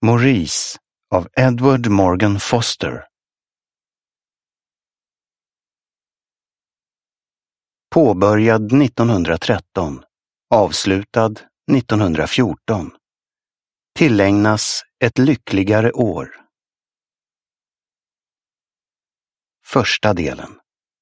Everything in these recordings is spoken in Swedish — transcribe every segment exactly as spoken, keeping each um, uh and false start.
Maurice av Edward Morgan Foster. Påbörjad nittonhundratretton, avslutad nittonhundrafjorton. Tillägnas ett lyckligare år. Första delen.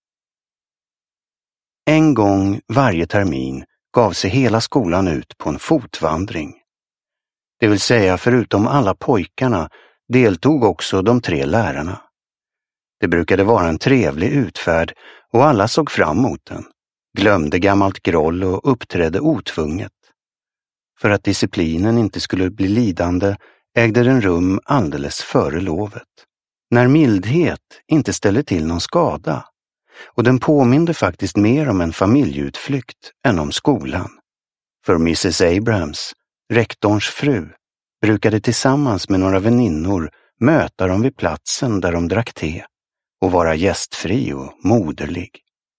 En gång varje termin gav sig hela skolan ut på en fotvandring. Det vill säga förutom alla pojkarna deltog också de tre lärarna. Det brukade vara en trevlig utfärd och alla såg fram emot den, glömde gammalt groll och uppträdde otvunget. För att disciplinen inte skulle bli lidande ägde den rum alldeles före lovet, när mildhet inte ställer till någon skada, och den påminde faktiskt mer om en familjeutflykt än om skolan. För missus Abrahams, rektorns fru, brukade tillsammans med några väninnor möta dem vid platsen där de drack te och vara gästfri och moderlig.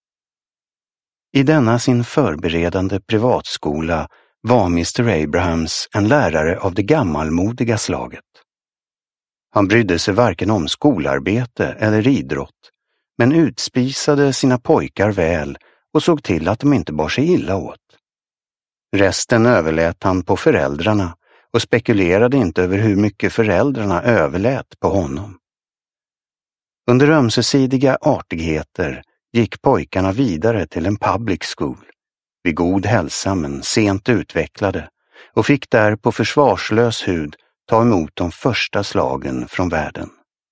I denna sin förberedande privatskola var mister Abrahams en lärare av det gammalmodiga slaget. Han brydde sig varken om skolarbete eller idrott, men utspisade sina pojkar väl och såg till att de inte bar sig illa åt. Resten överlät han på föräldrarna och spekulerade inte över hur mycket föräldrarna överlät på honom. Under ömsesidiga artigheter gick pojkarna vidare till en public school, vid god hälsa men sent utvecklade, och fick där på försvarslös hud ta emot de första slagen från världen.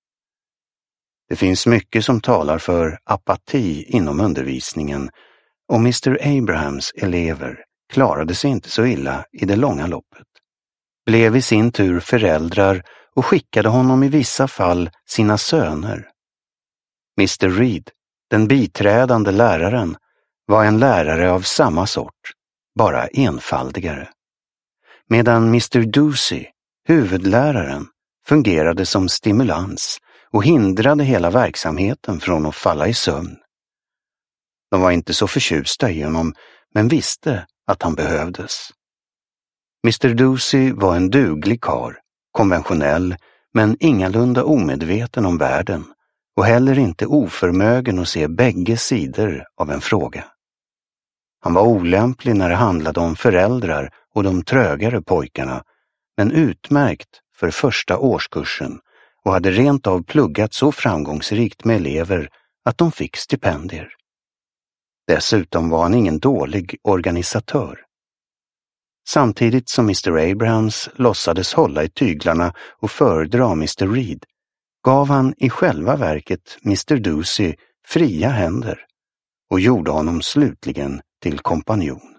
Det finns mycket som talar för apati inom undervisningen, och mister Abrahams elever klarade sig inte så illa i det långa loppet. Blev i sin tur föräldrar och skickade honom i vissa fall sina söner. mister Reed, den biträdande läraren, var en lärare av samma sort, bara enfaldigare. Medan mister Ducey, huvudläraren, fungerade som stimulans och hindrade hela verksamheten från att falla i sömn. De var inte så förtjusta i honom, men visste att han behövdes. mister Ducey var en duglig karl, konventionell men ingalunda omedveten om världen och heller inte oförmögen att se bägge sidor av en fråga. Han var olämplig när det handlade om föräldrar och de trögare pojkarna, men utmärkt för första årskursen och hade rent av pluggat så framgångsrikt med elever att de fick stipendier. Dessutom var han ingen dålig organisatör. Samtidigt som mister Abrahams låtsades hålla i tyglarna och föredra mister Reed, gav han i själva verket mister Ducey fria händer och gjorde honom slutligen till kompanjon.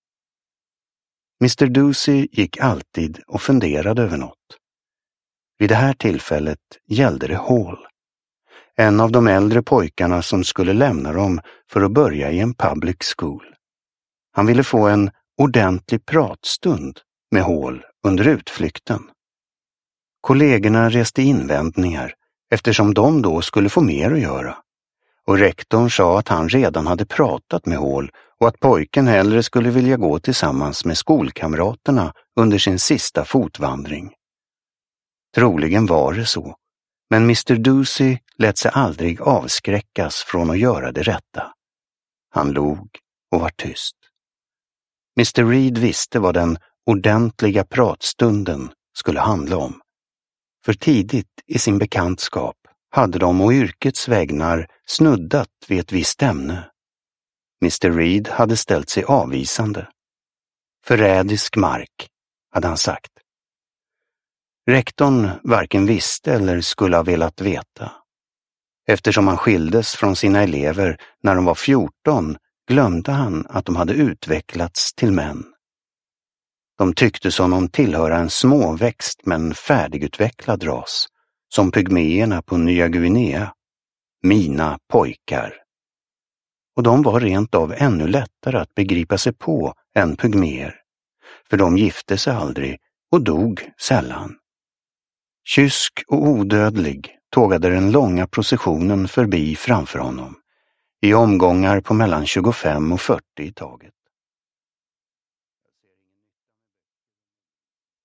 mister Ducey gick alltid och funderade över något. Vid det här tillfället gällde det Hall, en av de äldre pojkarna som skulle lämna dem för att börja i en public school. Han ville få en ordentlig pratstund med Hall under utflykten. Kollegorna reste invändningar eftersom de då skulle få mer att göra. Och rektorn sa att han redan hade pratat med Hall och att pojken hellre skulle vilja gå tillsammans med skolkamraterna under sin sista fotvandring. Troligen var det så, men mister Ducey lät sig aldrig avskräckas från att göra det rätta. Han log och var tyst. mister Reed visste vad den ordentliga pratstunden skulle handla om. För tidigt i sin bekantskap hade de å yrkets vägnar snuddat vid ett visst ämne. mister Reed hade ställt sig avvisande. Förrädisk mark, hade han sagt. Rektorn varken visste eller skulle ha velat veta. Eftersom han skildes från sina elever när de var fjorton glömde han att de hade utvecklats till män. De tycktes honom tillhöra en småväxt men färdigutvecklad ras, som pygméerna på Nya Guinea, mina pojkar. Och de var rent av ännu lättare att begripa sig på än pygméer, för de gifte sig aldrig och dog sällan. Kysk och odödlig tågade den långa processionen förbi framför honom, i omgångar på mellan tjugofem och fyrtio i taget.